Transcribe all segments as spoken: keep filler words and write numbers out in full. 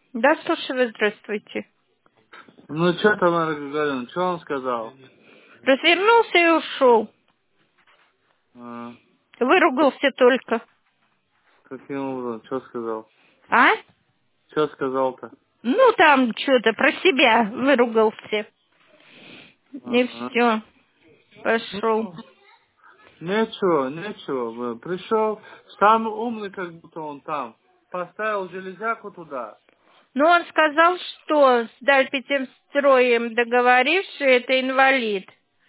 Да, слушаю, здравствуйте. Ну, что там, Анна Гагарина, что он сказал? Развернулся и ушел. А, Выругался только. каким образом, что сказал? А? Что сказал-то? Ну, там что-то про себя выругался. И Ага. все. Пошел. Ну, нечего, нечего. блин. Пришел, самый умный, как будто он там. Поставил железяку туда. Ну, он сказал, что с Дальпетемстроем договоривший, это инвалид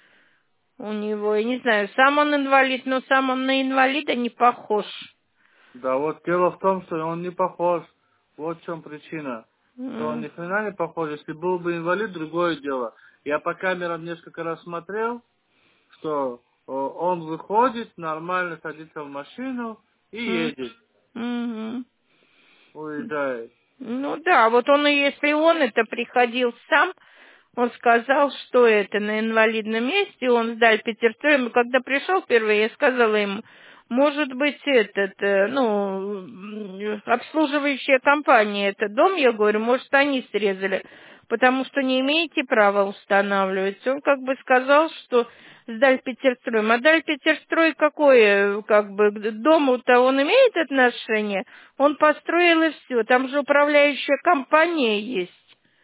у него. Я не знаю, сам он инвалид, но сам он на инвалида не похож. Да вот дело в том, что он не похож. Вот в чем причина. Что он М, ни хрена не похож. Если был бы инвалид, другое дело. Я по камерам несколько раз смотрел, что о, он выходит, нормально садится в машину и м, едет, мгм. уезжает. Ну да, вот он и если он это приходил сам, он сказал, что это на инвалидном месте, он сдал Петерстроем, и когда пришел впервые, я сказала ему, может быть, этот, э, ну, м, обслуживающая компания, это дом, я говорю, может, они срезали, потому что не имеете права устанавливать. Он как бы сказал, что сдаль Петерстрой. А Даль Петерстрой какое, как бы, к дому-то он имеет отношение? Он построил и все. Там же управляющая компания есть.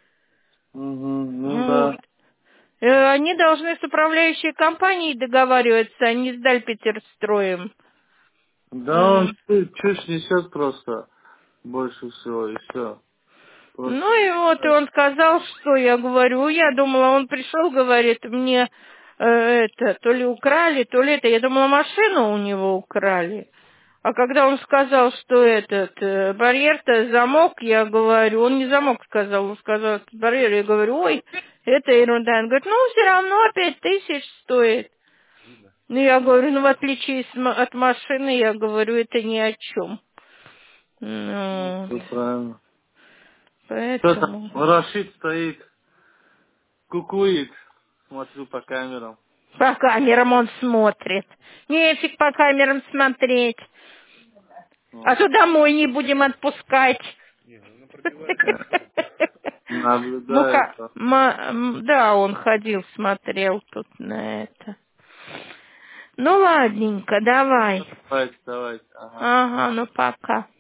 Мгм, ну Вот. да. Э, Они должны с управляющей компанией договариваться, а не с Дальпетерстроем. Да он М. чушь чушь несет просто больше всего, и все. Просто. Ну и вот и он сказал, что я говорю, я думала, он пришел, говорит, мне э, это, то ли украли, то ли это, я думала, машину у него украли. А когда он сказал, что этот э, барьер-то замок, я говорю, он не замок сказал, он сказал, барьер, я говорю, ой, это ерунда. Он говорит, ну, все равно пять тысяч стоит. Ну, я говорю, ну, в отличие с ма- от машины, я говорю, это ни о чем. Ну, Ну, всё правильно. Кто-то поэтому... Рашид стоит, кукует. Смотрю по камерам. По камерам он смотрит. Нефиг по камерам смотреть. А Вот. то домой не будем отпускать. Наблюдает. Муха... ма- м, Да, он ходил, смотрел тут на это. Ну, ладненько, давай. Давайте, давайте. Ага. Ага, ну пока.